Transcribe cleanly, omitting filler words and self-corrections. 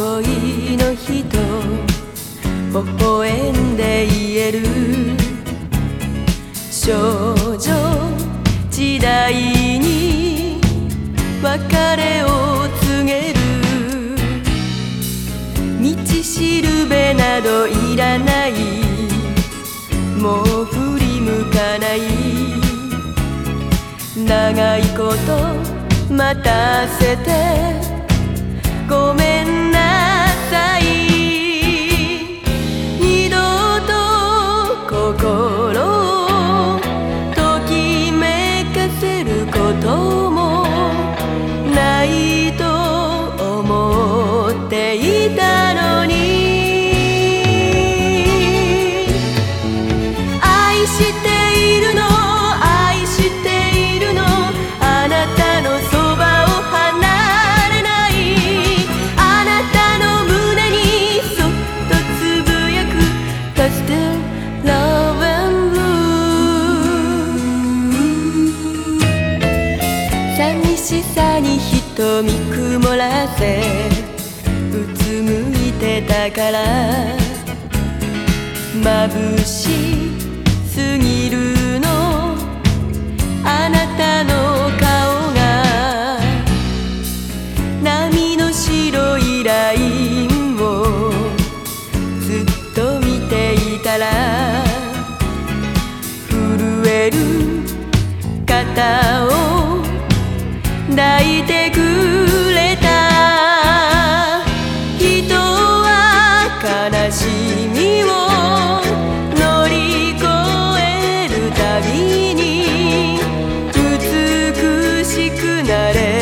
恋の人微笑んで言える少女時代に別れを告げる道しるべなどいらないもう振り向かない長いこと待たせてごめんなさい二度と心をときめかせることもないと思っていたのに愛しているの愛しているのあなたのそばを離れないあなたの胸にそっとつぶやく Cause still love and blue 寂しさに瞳曇らせうつむいてたから眩しすぎるのあなたの顔が波の白いラインをずっと見ていたら震える肩を抱いてくれた人は悲しみを乗り越えるたびに美しくなれ